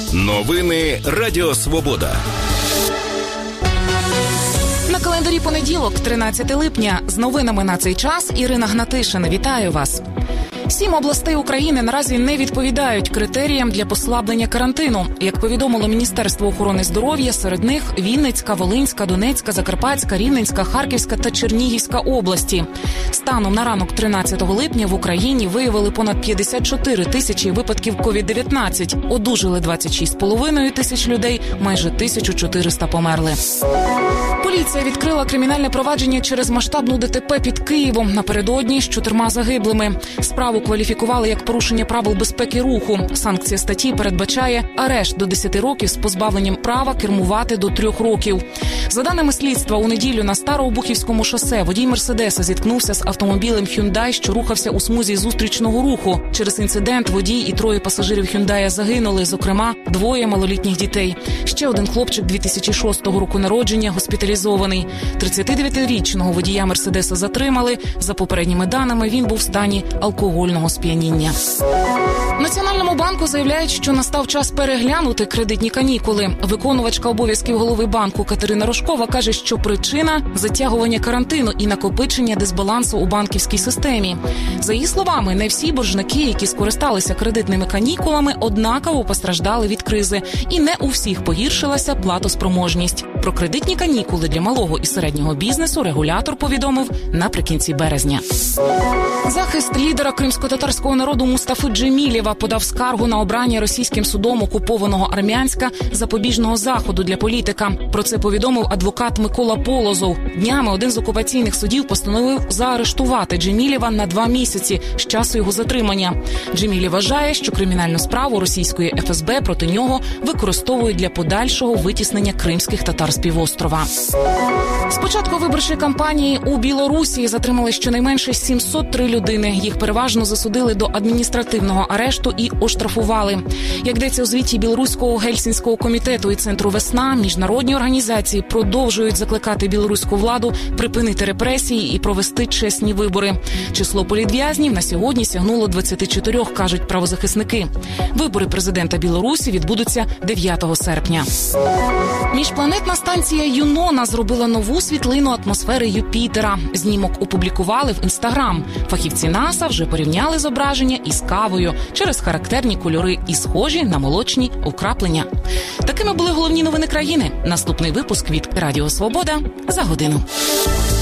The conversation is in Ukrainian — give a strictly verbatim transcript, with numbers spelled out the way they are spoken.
Новини Радіо Свобода. На календарі понеділок, тринадцяте липня. З новинами на цей час Ірина Гнатишина. Вітаю вас. Сім областей України наразі не відповідають критеріям для послаблення карантину. Як повідомило Міністерство охорони здоров'я, серед них Вінницька, Волинська, Донецька, Закарпатська, Рівненська, Харківська та Чернігівська області. Станом на ранок тринадцятого липня в Україні виявили понад п'ятдесят чотири тисячі випадків ковід дев'ятнадцять. Одужали двадцять шість з половиною тисяч людей, майже тисяча чотириста померли. Поліція відкрила кримінальне провадження через масштабну ДТП під Києвом напередодні з чотирма загиблими. Справу кваліфікували як порушення правил безпеки руху. Санкція статті передбачає арешт до десяти років з позбавленням права кермувати до трьох років. За даними слідства, у неділю на Старообухівському шосе водій Мерседеса зіткнувся з автомобілем Hyundai, що рухався у смузі зустрічного руху. Через інцидент водій і троє пасажирів Hyundai загинули, зокрема, двоє малолітніх дітей. Ще один хлопчик дві тисячі шостого року народження госпіталізований. тридцятидев'ятирічного водія Мерседеса затримали. За попередніми даними, він був в стані алкогольного сп'яніння. Національному банку заявляють, що настав час переглянути кредитні канікули. Виконувачка обов'язків голови банку Катерина Рожкова каже, що причина – затягування карантину і накопичення дисбалансу у банківській системі. За її словами, не всі боржники, які скористалися кредитними канікулами, однаково постраждали від кризи. І не у всіх погіршилася платоспроможність. Про кредитні канікули для малого і середнього бізнесу регулятор повідомив наприкінці березня. Захист лідера кримсько-татарського народу Мустафи Джемілєва подав скаргу на обрання російським судом окупованого Армянська запобіжного заходу для політика. Про це повідомив адвокат Микола Полозов. Днями один з окупаційних судів постановив заарештувати Джемілєва на два місяці з часу його затримання. Джемілєв вважає, що кримінальну справу російської еф ес бе проти нього використовують для подальшого витіснення кримських татар з півострова. З початку виборчої кампанії у Білорусі затримали щонайменше сімсот три людини. Їх переважно засудили до адміністративного арешту і оштрафували. Як йдеться у звіті Білоруського Гельсінського комітету і Центру «Весна», міжнародні організації продовжують закликати білоруську владу припинити репресії і провести чесні вибори. Число політв'язнів на сьогодні сягнуло двадцяти чотирьох, кажуть правозахисники. Вибори президента Білорусі відбудуться дев'ятого серпня. Міжпланетна станція Юнона зробила нову світлину атмосфери Юпітера. Знімок опублікували в Інстаграм. Фахівці НАСА вже порівняли зображення із кавою через характерні кольори і схожі на молочні вкраплення. Такими були головні новини країни. Наступний випуск від Радіо Свобода за годину.